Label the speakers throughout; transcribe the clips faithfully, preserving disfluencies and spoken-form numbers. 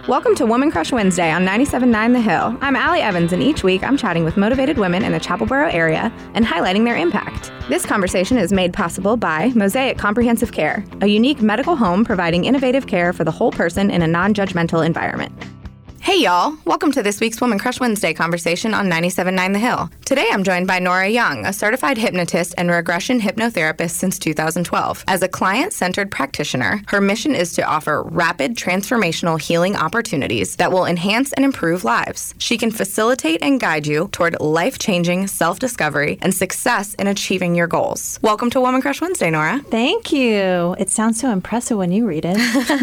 Speaker 1: Welcome to Woman Crush Wednesday on ninety-seven point nine The Hill. I'm Allie Evans, and each week I'm chatting with motivated women in the Chapelboro area and highlighting their impact. This conversation is made possible by Mosaic Comprehensive Care, a unique medical home providing innovative care for the whole person in a non-judgmental environment. Hey y'all, welcome to this week's Woman Crush Wednesday conversation on ninety-seven point nine The Hill. Today I'm joined by Nora Young, a certified hypnotist and regression hypnotherapist since two thousand twelve. As a client-centered practitioner, her mission is to offer rapid transformational healing opportunities that will enhance and improve lives. She can facilitate and guide you toward life-changing self-discovery and success in achieving your goals. Welcome to Woman Crush Wednesday, Nora.
Speaker 2: Thank you. It sounds so impressive when you read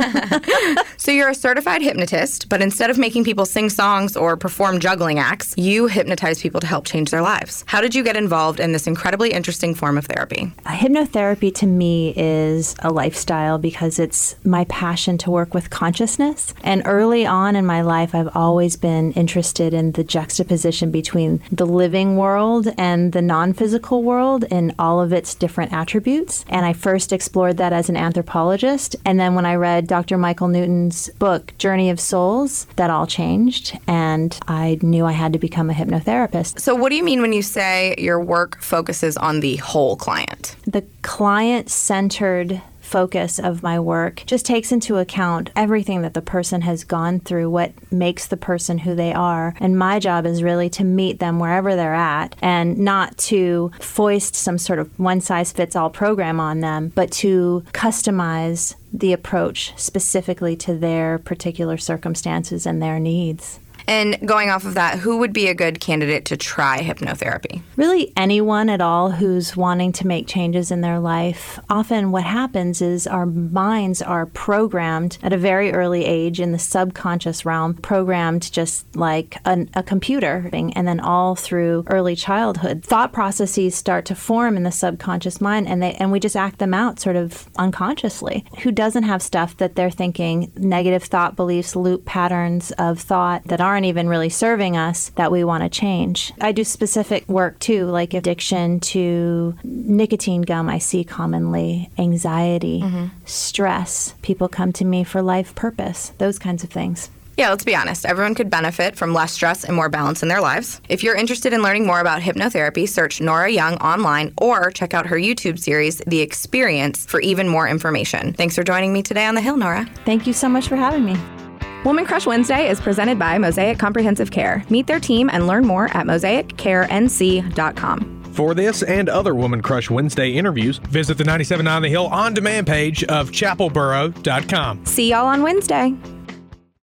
Speaker 2: it.
Speaker 1: So you're a certified hypnotist, but instead of making making people sing songs or perform juggling acts, you hypnotize people to help change their lives. How did you get involved in this incredibly interesting form of therapy?
Speaker 2: Uh, hypnotherapy to me is a lifestyle because it's my passion to work with consciousness. And early on in my life, I've always been interested in the juxtaposition between the living world and the non-physical world in all of its different attributes. And I first explored that as an anthropologist. And then when I read Doctor Michael Newton's book, Journey of Souls, that all changed, and I knew I had to become a hypnotherapist.
Speaker 1: So what do you mean when you say your work focuses on the whole client?
Speaker 2: The client-centered focus of my work just takes into account everything that the person has gone through, what makes the person who they are. And my job is really to meet them wherever they're at and not to foist some sort of one-size-fits-all program on them, but to customize the approach specifically to their particular circumstances and their needs.
Speaker 1: And going off of that, who would be a good candidate to try hypnotherapy?
Speaker 2: Really anyone at all who's wanting to make changes in their life. Often what happens is our minds are programmed at a very early age in the subconscious realm, programmed just like an, a computer. And then all through early childhood, thought processes start to form in the subconscious mind, and they and we just act them out sort of unconsciously. Who doesn't have stuff that they're thinking, negative thought beliefs, loop patterns of thought that aren't even really serving us that we want to change? I do specific work too, like addiction to nicotine gum I see commonly, anxiety, mm-hmm. stress. People come to me for life purpose, those kinds of things.
Speaker 1: Yeah, let's be honest. Everyone could benefit from less stress and more balance in their lives. If you're interested in learning more about hypnotherapy, search Nora Young online or check out her YouTube series, The Experience, for even more information. Thanks for joining me today on The Hill, Nora.
Speaker 2: Thank you so much for having me.
Speaker 1: Woman Crush Wednesday is presented by Mosaic Comprehensive Care. Meet their team and learn more at mosaic care n c dot com.
Speaker 3: For this and other Woman Crush Wednesday interviews, visit the ninety-seven point nine The Hill on-demand page of chapelboro dot com.
Speaker 1: See y'all on Wednesday.